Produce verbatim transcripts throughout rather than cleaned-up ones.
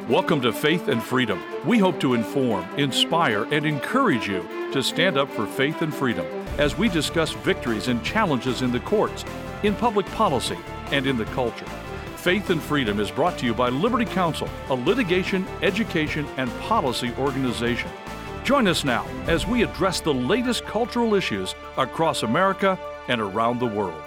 Welcome to Faith and Freedom. We hope to inform, inspire, and encourage you to stand up for faith and freedom as we discuss victories and challenges in the courts, in public policy, and in the culture. Faith and Freedom is brought to you by Liberty Counsel, a litigation, education, and policy organization. Join us now as we address the latest cultural issues across America and around the world.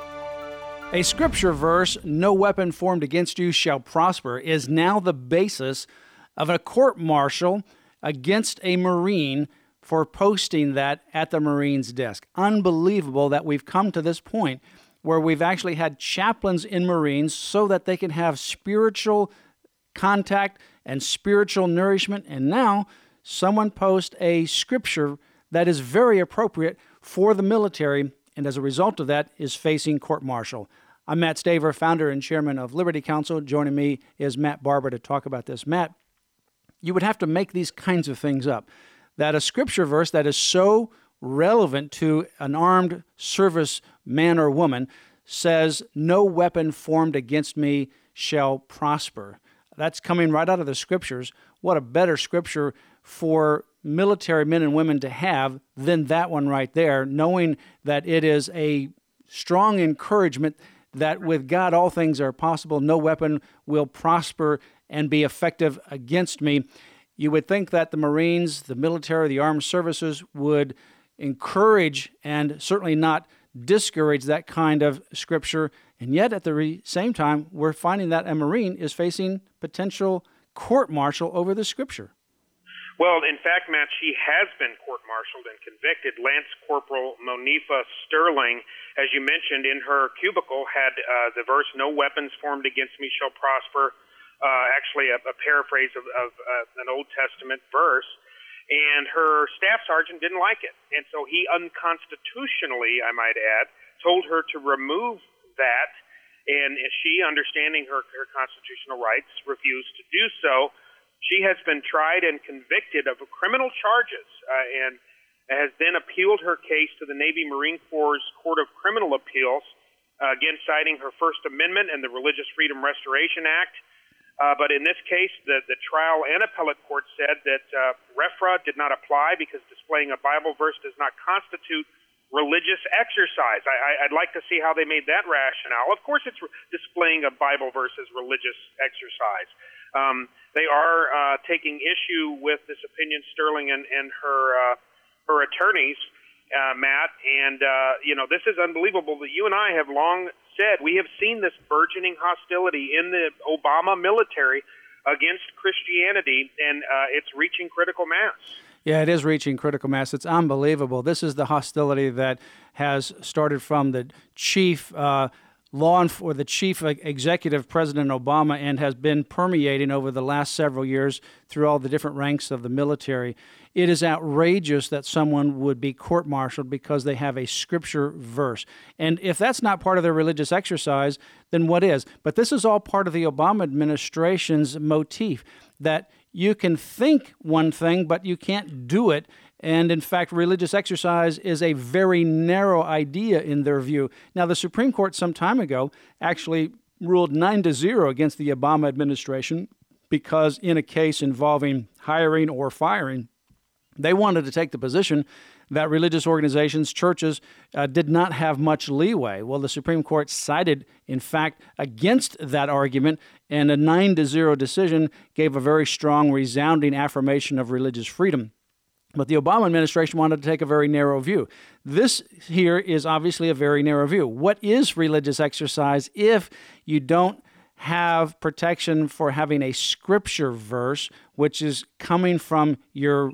A scripture verse, "No weapon formed against you shall prosper," is now the basis of a court-martial against a Marine for posting that at the Marine's desk. Unbelievable that we've come to this point where we've actually had chaplains in Marines so that they can have spiritual contact and spiritual nourishment, and now someone posts a scripture that is very appropriate for the military, and as a result of that is facing court-martial. I'm Matt Staver, founder and chairman of Liberty Counsel. Joining me is Matt Barber to talk about this. Matt, you would have to make these kinds of things up. That a scripture verse that is so relevant to an armed service man or woman says, "No weapon formed against me shall prosper." That's coming right out of the scriptures. What a better scripture for military men and women to have than that one right there, knowing that it is a strong encouragement that with God all things are possible. No weapon will prosper and be effective against me. You would think that the Marines, the military, the armed services would encourage and certainly not discourage that kind of scripture. And yet at the re- same time, we're finding that a Marine is facing potential court-martial over the scripture. Well, in fact, Matt, she has been court-martialed and convicted. Lance Corporal Monifa Sterling, as you mentioned, in her cubicle had uh, the verse, "No weapons formed against me shall prosper," uh, actually a, a paraphrase of, of uh, an Old Testament verse, and her staff sergeant didn't like it. And so he unconstitutionally, I might add, told her to remove that, and she, understanding her, her constitutional rights, refused to do so. She has been tried and convicted of criminal charges uh, and has then appealed her case to the Navy Marine Corps Court of Criminal Appeals, uh, again citing her First Amendment and the Religious Freedom Restoration Act. Uh, but in this case, the, the trial and appellate court said that uh, RFRA did not apply because displaying a Bible verse does not constitute religious exercise. I, I, I'd like to see how they made that rationale. Of course, it's re- displaying a Bible verse as religious exercise. Um, they are uh, taking issue with this opinion, Sterling and, and her uh, her attorneys, uh, Matt. And, uh, you know, this is unbelievable that you and I have long said we have seen this burgeoning hostility in the Obama military against Christianity, and uh, it's reaching critical mass. Yeah, it is reaching critical mass. It's unbelievable. This is the hostility that has started from the chief uh, law enf- or the chief executive, President Obama, and has been permeating over the last several years through all the different ranks of the military. It is outrageous that someone would be court-martialed because they have a scripture verse. And if that's not part of their religious exercise, then what is? But this is all part of the Obama administration's motif, that you can think one thing, but you can't do it. And in fact, religious exercise is a very narrow idea in their view. Now, the Supreme Court some time ago actually ruled nine to zero against the Obama administration because in a case involving hiring or firing, they wanted to take the position that religious organizations, churches, uh, did not have much leeway. Well, the Supreme Court sided, in fact, against that argument, and a nine to zero decision gave a very strong, resounding affirmation of religious freedom. But the Obama administration wanted to take a very narrow view. This here is obviously a very narrow view. What is religious exercise if you don't have protection for having a scripture verse, which is coming from your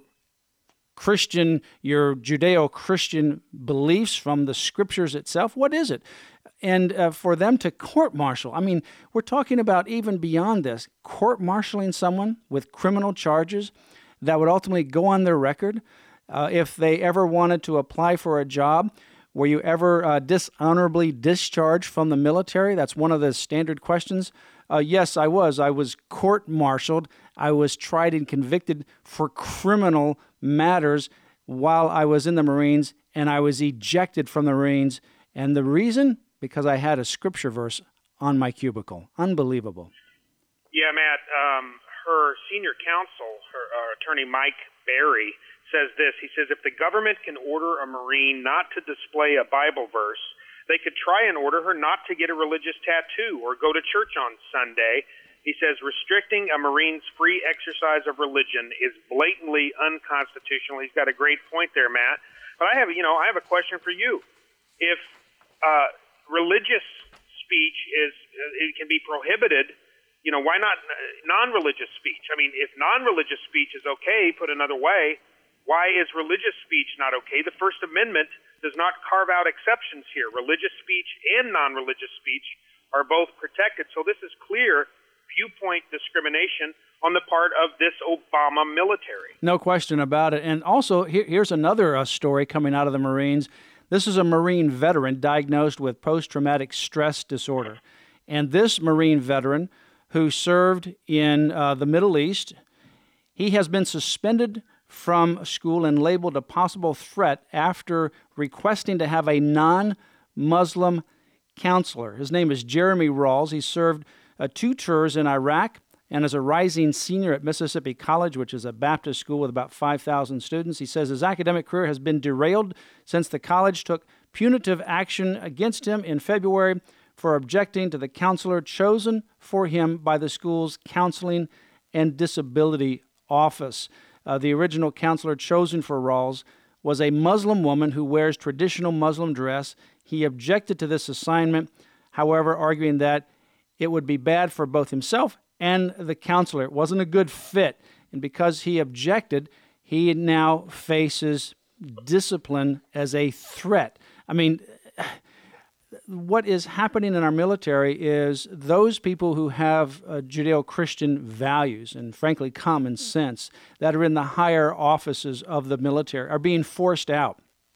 Christian, your Judeo-Christian beliefs from the scriptures itself? What is it? And uh, for them to court-martial, I mean, we're talking about even beyond this, court-martialing someone with criminal charges that would ultimately go on their record. Uh, if they ever wanted to apply for a job, were you ever uh, dishonorably discharged from the military? That's one of the standard questions. Uh, yes, I was. I was court-martialed. I was tried and convicted for criminal matters while I was in the Marines, and I was ejected from the Marines. And the reason? Because I had a scripture verse on my cubicle. Unbelievable. Yeah, Matt. Um, her senior counsel, her uh, attorney Mike Berry, says this. He says, if the government can order a Marine not to display a Bible verse, they could try and order her not to get a religious tattoo or go to church on Sunday. He says restricting a Marine's free exercise of religion is blatantly unconstitutional. He's got a great point there, Matt. But I have, you know, I have a question for you. If uh, religious speech is, it can be prohibited, you know, why not non-religious speech? I mean, if non-religious speech is okay, put another way, why is religious speech not okay? The First Amendment does not carve out exceptions here. Religious speech and non-religious speech are both protected. So this is clear viewpoint discrimination on the part of this Obama military. No question about it. And also, here, here's another uh, story coming out of the Marines. This is a Marine veteran diagnosed with post-traumatic stress disorder. And this Marine veteran who served in uh, the Middle East, he has been suspended from school and labeled a possible threat after requesting to have a non-Muslim counselor. His name is Jeremy Rawls. He served uh, two tours in Iraq and is a rising senior at Mississippi College, which is a Baptist school with about five thousand students. He says his academic career has been derailed since the college took punitive action against him in February for objecting to the counselor chosen for him by the school's Counseling and Disability Office. Uh, the original counselor chosen for Rawls was a Muslim woman who wears traditional Muslim dress. He objected to this assignment, however, arguing that it would be bad for both himself and the counselor. It wasn't a good fit. And because he objected, he now faces discipline as a threat. I mean, what is happening in our military is those people who have uh, Judeo-Christian values and, frankly, common sense that are in the higher offices of the military are being forced out.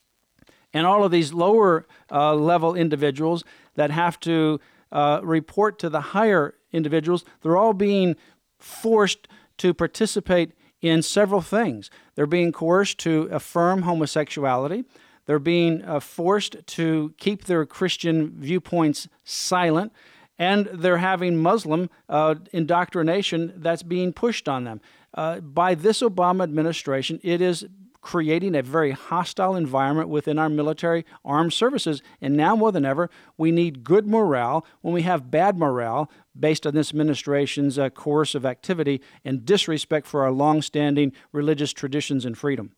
And all of these lower uh, level individuals that have to uh, report to the higher individuals, they're all being forced to participate in several things. They're being coerced to affirm homosexuality. They're being uh, forced to keep their Christian viewpoints silent, and they're having Muslim uh, indoctrination that's being pushed on them. Uh, by this Obama administration, it is creating a very hostile environment within our military armed services, and now more than ever, we need good morale. When we have bad morale based on this administration's uh, coercive activity and disrespect for our longstanding religious traditions and freedom.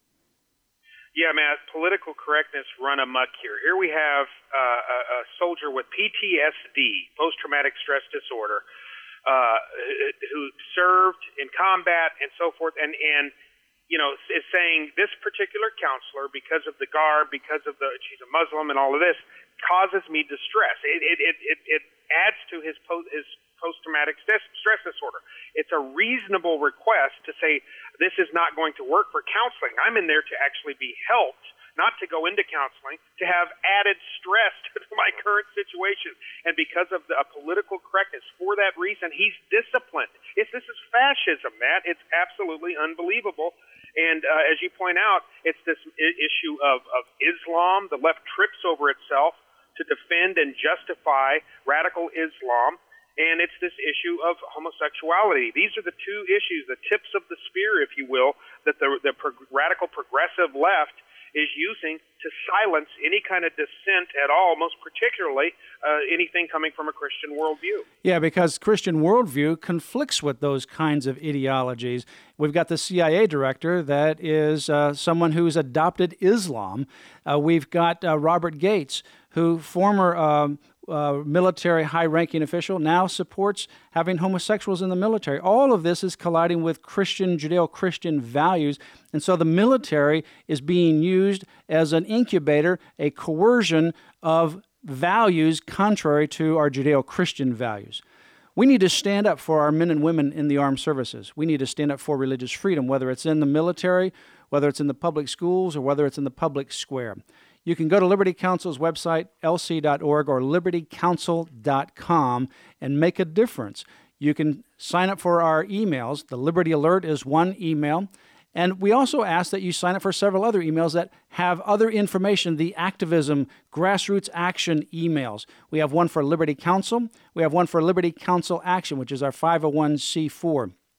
Yeah, Matt, political correctness run amok here. Here we have uh, a, a soldier with P T S D, post-traumatic stress disorder, uh, who served in combat and so forth, and, and you know, is saying this particular counselor, because of the garb, because of the she's a Muslim and all of this, causes me distress. It it it, it, it adds to his post his post-traumatic stress disorder. It's a reasonable request to say this is not going to work for counseling. I'm in there to actually be helped, not to go into counseling, to have added stress to my current situation. And because of the uh, political correctness, for that reason, he's disciplined. It's, this is fascism, Matt. It's absolutely unbelievable. And uh, as you point out, it's this I- issue of, of Islam. The left trips over itself to defend and justify radical Islam. And it's this issue of homosexuality. These are the two issues, the tips of the spear, if you will, that the, the pro- radical progressive left is using to silence any kind of dissent at all, most particularly uh, anything coming from a Christian worldview. Yeah, because Christian worldview conflicts with those kinds of ideologies. We've got the C I A director that is uh, someone who's adopted Islam. Uh, we've got uh, Robert Gates, who former um, uh, military high-ranking official, now supports having homosexuals in the military. All of this is colliding with Christian, Judeo-Christian values, and so the military is being used as an incubator, a coercion of values contrary to our Judeo-Christian values. We need to stand up for our men and women in the armed services. We need to stand up for religious freedom, whether it's in the military, whether it's in the public schools, or whether it's in the public square. You can go to Liberty Counsel's website, L C dot org, or liberty counsel dot com and make a difference. You can sign up for our emails. The Liberty Alert is one email. And we also ask that you sign up for several other emails that have other information, the activism, grassroots action emails. We have one for Liberty Counsel. We have one for Liberty Counsel Action, which is our five oh one c four.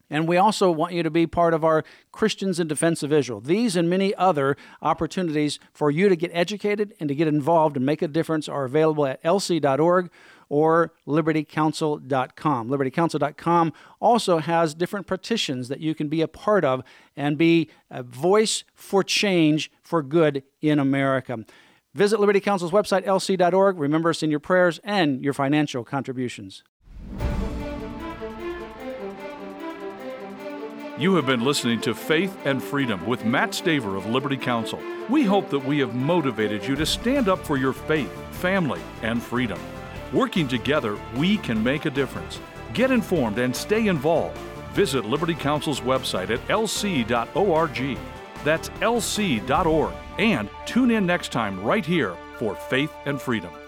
And we also want you to be part of our Christians in Defense of Israel. These and many other opportunities for you to get educated and to get involved and make a difference are available at L C dot org or Liberty Counsel dot com. Liberty Counsel dot com also has different petitions that you can be a part of and be a voice for change for good in America. Visit Liberty Counsel's website, L C dot org. Remember us in your prayers and your financial contributions. You have been listening to Faith and Freedom with Matt Staver of Liberty Counsel. We hope that we have motivated you to stand up for your faith, family, and freedom. Working together, we can make a difference. Get informed and stay involved. Visit Liberty Counsel's website at L C dot org. That's L C dot org. And tune in next time right here for Faith and Freedom.